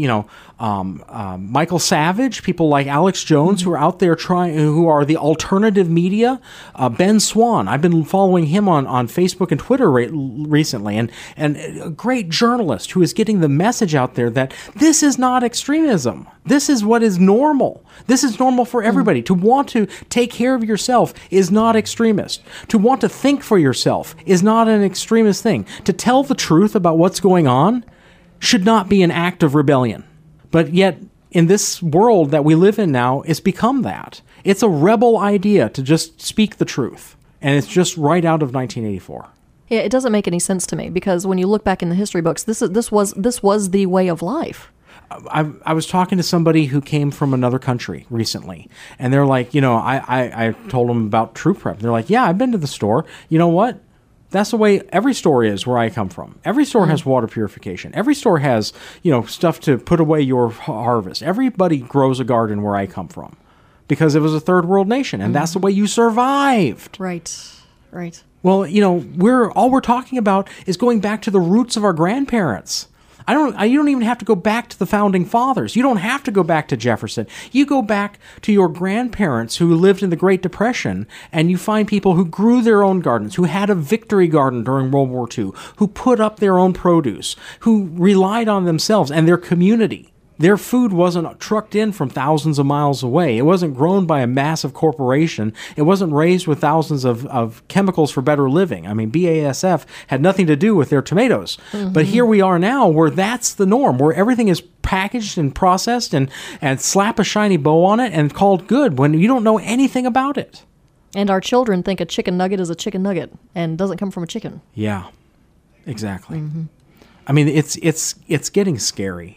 [SPEAKER 2] Michael Savage, people like Alex Jones, who are out there who are the alternative media. Ben Swan, I've been following him on Facebook and Twitter recently, and a great journalist who is getting the message out there that this is not extremism. This is what is normal. This is normal for everybody. To want to take care of yourself is not extremist. To want to think for yourself is not an extremist thing. To tell the truth about what's going on should not be an act of rebellion. But yet, in this world that we live in now, it's become that. It's a rebel idea to just speak the truth. And it's just right out of 1984.
[SPEAKER 3] Yeah, it doesn't make any sense to me, because when you look back in the history books, this was the way of life.
[SPEAKER 2] I was talking to somebody who came from another country recently, and they're like, I told them about True Prep. They're like, yeah, I've been to the store. You know what? That's the way every store is where I come from. Every store has water purification. Every store has, stuff to put away your harvest. Everybody grows a garden where I come from, because it was a third world nation, and that's the way you survived.
[SPEAKER 3] Right.
[SPEAKER 2] Well, all we're talking about is going back to the roots of our grandparents. You don't even have to go back to the founding fathers. You don't have to go back to Jefferson. You go back to your grandparents who lived in the Great Depression, and you find people who grew their own gardens, who had a victory garden during World War II, who put up their own produce, who relied on themselves and their community. Their food wasn't trucked in from thousands of miles away. It wasn't grown by a massive corporation. It wasn't raised with thousands of chemicals for better living. I mean, BASF had nothing to do with their tomatoes. But here we are now where that's the norm, where everything is packaged and processed and slap a shiny bow on it and called good when you don't know anything about it.
[SPEAKER 3] And our children think a chicken nugget is a chicken nugget and doesn't come from a chicken.
[SPEAKER 2] Yeah, exactly. I mean, it's getting scary.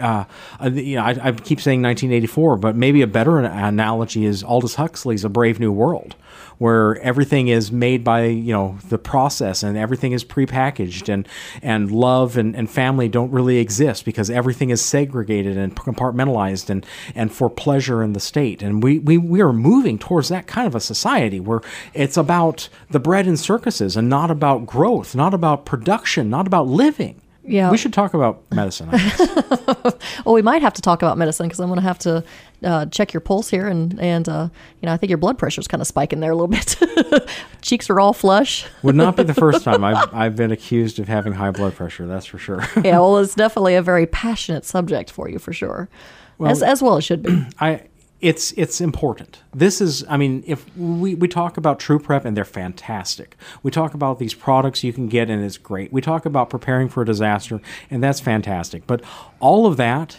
[SPEAKER 2] I keep saying 1984, but maybe a better analogy is Aldous Huxley's A Brave New World, where everything is made by, the process, and everything is prepackaged, and love and family don't really exist because everything is segregated and compartmentalized and for pleasure in the state. And we are moving towards that kind of a society where it's about the bread and circuses and not about growth, not about production, not about living.
[SPEAKER 3] Yeah.
[SPEAKER 2] We should talk about medicine, I guess.
[SPEAKER 3] Well, we might have to talk about medicine because I'm going to have to check your pulse here, and I think your blood pressure's kind of spiking there a little bit. Cheeks are all flush.
[SPEAKER 2] Would not be the first time I've been accused of having high blood pressure. That's for sure.
[SPEAKER 3] Yeah, well, it's definitely a very passionate subject for you, for sure,
[SPEAKER 2] Well,
[SPEAKER 3] as well it should be.
[SPEAKER 2] It's important. This is, I mean, if we talk about True Prep and they're fantastic. We talk about these products you can get and it's great. We talk about preparing for a disaster and that's fantastic. But all of that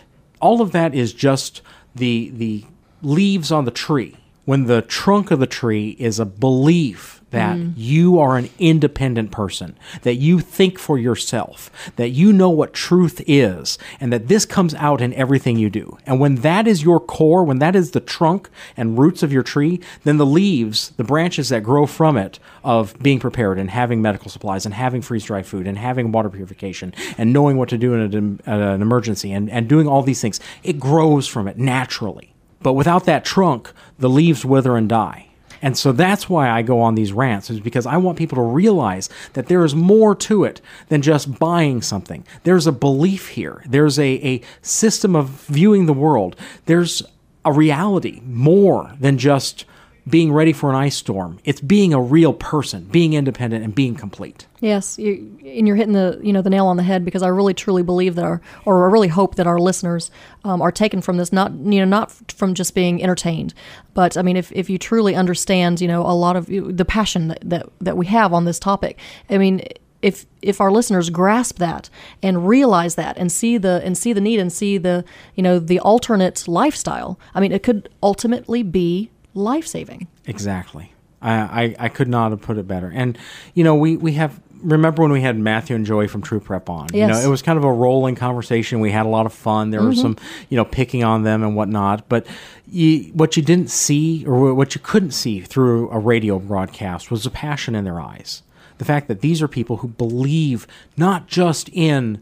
[SPEAKER 2] is just the leaves on the tree. When the trunk of the tree is a belief that you are an independent person, that you think for yourself, that you know what truth is, and that this comes out in everything you do. And when that is your core, when that is the trunk and roots of your tree, then the leaves, the branches that grow from it of being prepared and having medical supplies and having freeze-dried food and having water purification and knowing what to do in an emergency and doing all these things, it grows from it naturally. But without that trunk, the leaves wither and die. And so that's why I go on these rants, is because I want people to realize that there is more to it than just buying something. There's a belief here. There's a system of viewing the world. There's a reality more than just being ready for an ice storm. It's being a real person, being independent, and being complete.
[SPEAKER 3] Yes, you're hitting the nail on the head, because I really truly believe that I really hope that our listeners are taken from this, not from just being entertained, but I mean, if you truly understand, a lot of the passion that we have on this topic. I mean, if our listeners grasp that and realize that and see the need and see the alternate lifestyle, I mean, it could ultimately be life-saving.
[SPEAKER 2] Exactly. I could not have put it better. And, we have, remember when we had Matthew and Joey from True Prep on?
[SPEAKER 3] Yes.
[SPEAKER 2] It was kind of a rolling conversation. We had a lot of fun. There was some, picking on them and whatnot. But what you didn't see, or what you couldn't see through a radio broadcast, was the passion in their eyes. The fact that these are people who believe not just in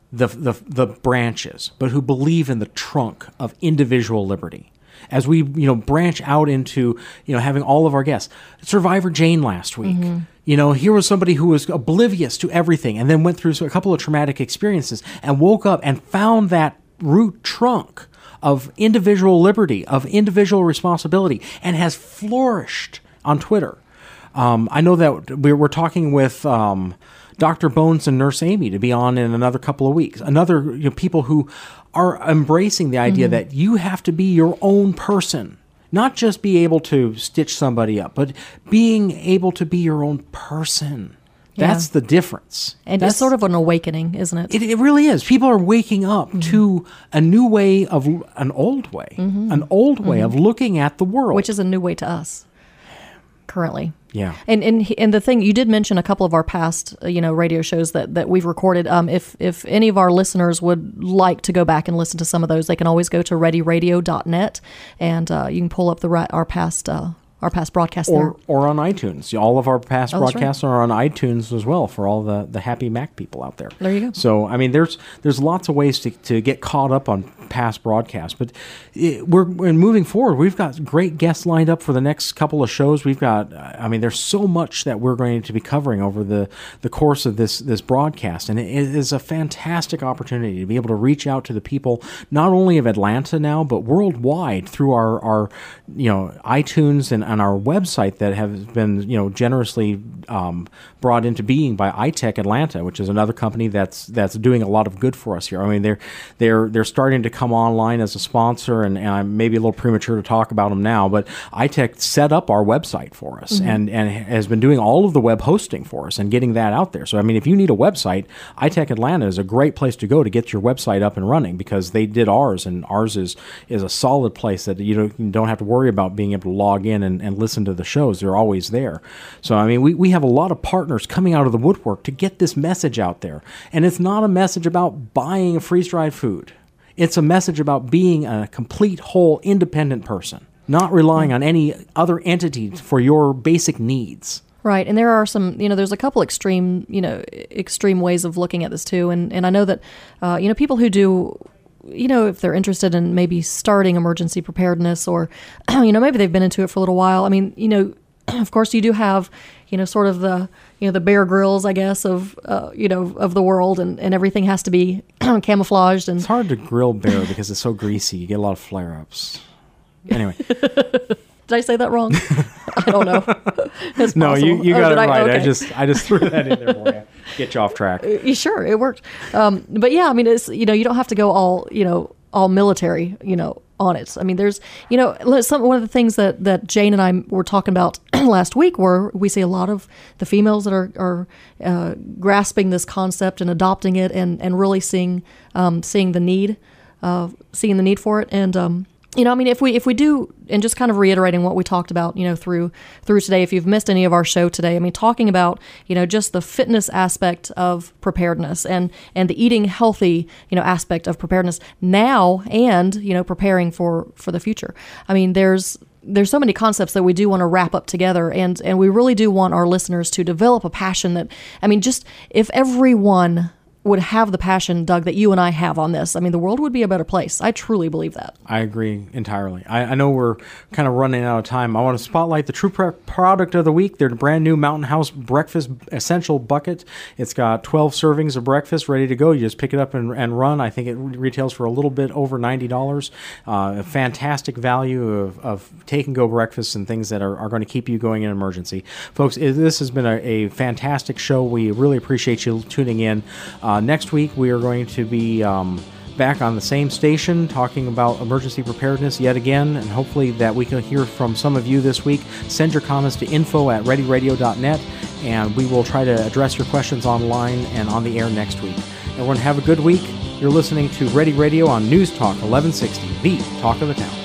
[SPEAKER 2] the branches, but who believe in the trunk of individual liberty. As we, branch out into, having all of our guests. Survivor Jane last week. Here was somebody who was oblivious to everything and then went through a couple of traumatic experiences and woke up and found that root trunk of individual liberty, of individual responsibility, and has flourished on Twitter. I know that we're talking with Dr. Bones and Nurse Amy to be on in another couple of weeks. Another people who are embracing the idea that you have to be your own person, not just be able to stitch somebody up, but being able to be your own person. That's the difference.
[SPEAKER 3] And it's sort of an awakening, isn't it?
[SPEAKER 2] It really is. People are waking up to a new way of, an old way of looking at the world.
[SPEAKER 3] Which is a new way to us currently.
[SPEAKER 2] Yeah.
[SPEAKER 3] And the thing, you did mention a couple of our past, radio shows that we've recorded. If any of our listeners would like to go back and listen to some of those, they can always go to readyradio.net, and you can pull up our past broadcasts there.
[SPEAKER 2] Or on iTunes. All of our past broadcasts
[SPEAKER 3] right.
[SPEAKER 2] are on iTunes as well for all the happy Mac people out there.
[SPEAKER 3] There you go.
[SPEAKER 2] So, I mean, there's lots of ways to get caught up on past broadcasts. But we're moving forward. We've got great guests lined up for the next couple of shows. We've got, there's so much that we're going to be covering over the course of this broadcast. And it is a fantastic opportunity to be able to reach out to the people, not only of Atlanta now, but worldwide through our iTunes and our website that has been generously brought into being by iTech Atlanta, which is another company that's doing a lot of good for us here. I mean, they're starting to come online as a sponsor, and I'm maybe a little premature to talk about them now, but iTech set up our website for us and has been doing all of the web hosting for us and getting that out there. So I mean, if you need a website, iTech Atlanta is a great place to go to get your website up and running, because they did ours, and ours is a solid place that you don't have to worry about being able to log in and listen to the shows. They're always there. So, I mean, we have a lot of partners coming out of the woodwork to get this message out there. And it's not a message about buying freeze-dried food. It's a message about being a complete, whole, independent person, not relying on any other entity for your basic needs.
[SPEAKER 3] Right, and there are some, there's a couple extreme ways of looking at this too. And I know that, people who do, if they're interested in maybe starting emergency preparedness, or, maybe they've been into it for a little while. I mean, of course you do have, sort of the, the Bear Grylls, I guess, of of the world, and everything has to be camouflaged. And
[SPEAKER 2] it's hard to grill bear because it's so greasy. You get a lot of flare-ups. Anyway.
[SPEAKER 3] Did I say that wrong? I don't know. It's
[SPEAKER 2] no,
[SPEAKER 3] possible.
[SPEAKER 2] you got it right.
[SPEAKER 3] Okay.
[SPEAKER 2] I just threw that in there for you. Get you off track.
[SPEAKER 3] Sure, it worked. But yeah, I mean, it's you don't have to go all military, on it. I mean, there's one of the things that Jane and I were talking about last week, where we see a lot of the females that are grasping this concept and adopting it, and really seeing the need for it, and I mean, if we do, and just kind of reiterating what we talked about, through today, if you've missed any of our show today, I mean, talking about, just the fitness aspect of preparedness and the eating healthy, aspect of preparedness now, and, preparing for the future. I mean, there's so many concepts that we do want to wrap up together, and we really do want our listeners to develop a passion that, I mean, just if everyone would have the passion, Doug, that you and I have on this, I mean, the world would be a better place. I truly believe that.
[SPEAKER 2] I agree entirely. I know we're kind of running out of time. I want to spotlight the True Prep product of the week. Their brand new Mountain House Breakfast Essential Bucket. It's got 12 servings of breakfast ready to go. You just pick it up and run. I think it retails for a little bit over $90. A fantastic value of take-and-go breakfasts and things that are going to keep you going in an emergency. Folks, this has been a fantastic show. We really appreciate you tuning in. Next week, we are going to be back on the same station talking about emergency preparedness yet again, and hopefully that we can hear from some of you this week. Send your comments to info@readyradio.net, and we will try to address your questions online and on the air next week. Everyone have a good week. You're listening to Ready Radio on News Talk 1160, the talk of the town.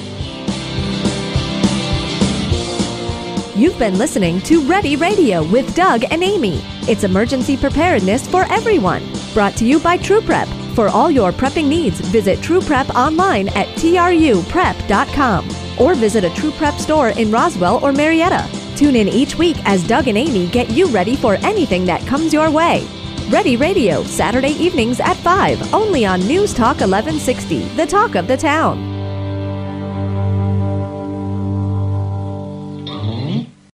[SPEAKER 1] You've been listening to Ready Radio with Doug and Amy. It's emergency preparedness for everyone. Brought to you by True Prep. For all your prepping needs, visit True Prep online at truprep.com or visit a True Prep store in Roswell or Marietta. Tune in each week as Doug and Amy get you ready for anything that comes your way. Ready Radio, Saturday evenings at 5, only on News Talk 1160, the talk of the town.